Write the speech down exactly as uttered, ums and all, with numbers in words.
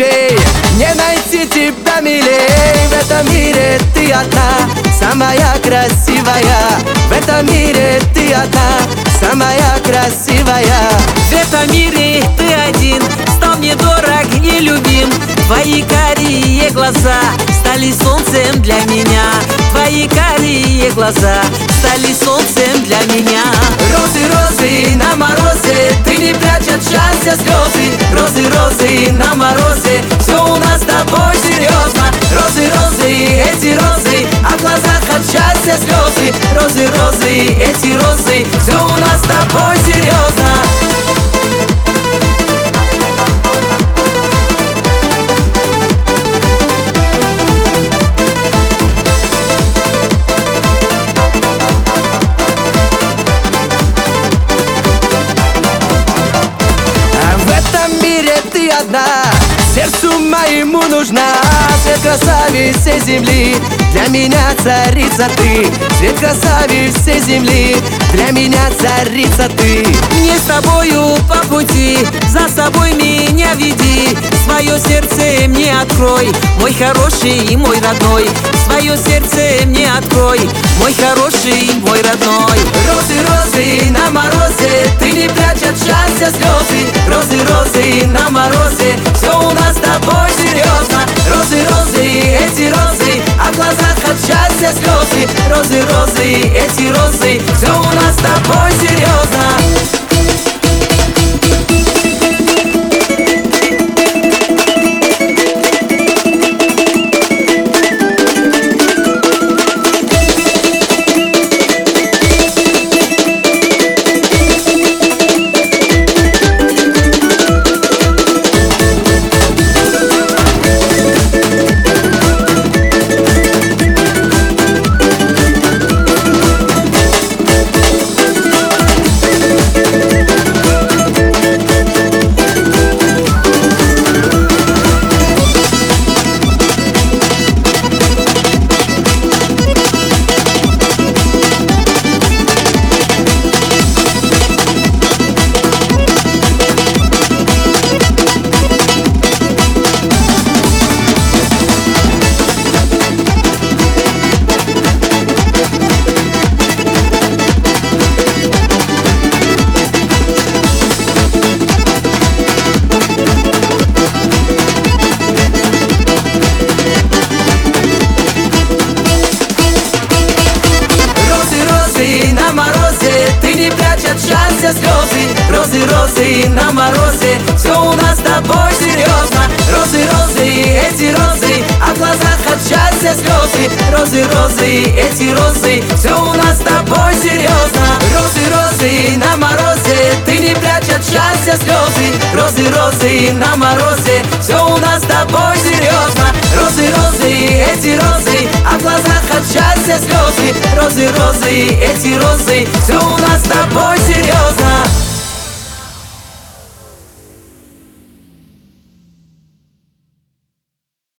фей. Не найти тебя милей, в этом мире ты одна, самая красивая. В этом мире ты одна, самая красивая. В этом мире ты один, стал мне дорог и любим. Твои карие глаза стали солнцем для меня. Твои карие глаза стали солнцем для меня. Розы, розы на морозе, ты не прячь от счастья слезы. Розы, розы на морозе, все у нас с тобой серьезно. Розы, розы, эти розы, а в глазах от счастья слезы. Розы, розы, эти розы, все у нас с тобой серьезно. Одна, сердцу моему нужна, свет красавиц всей земли, для меня царица ты. Свет красавиц всей земли, для меня царица ты. Мне с тобою по пути, за собой меня веди. Свое сердце мне открой, мой хороший и мой родной. Свое сердце мне открой, мой хороший и мой родной. Розы, розы на морозе, ты не прячь от счастья слезы. Розы, розы на морозе, все у нас с тобой серьезно. Розы, розы, эти розы, а в глазах от счастья слезы. Розы, розы, эти розы, все у нас с тобой серьезно. Слезы, розы, розы на морозе, все у нас с тобой серьезно. Розы, розы, эти розы, а в глазах от счастья слезы. Розы, розы, эти розы, все у нас с тобой серьезно. Розы, розы на морозе, ты не прячь от счастья слезы. Розы, розы на морозе, все у нас с тобой серьезно. Розы, розы, эти розы, а в глазах от счастья слезы. Розы, розы, эти розы, все у нас с тобой серьезно.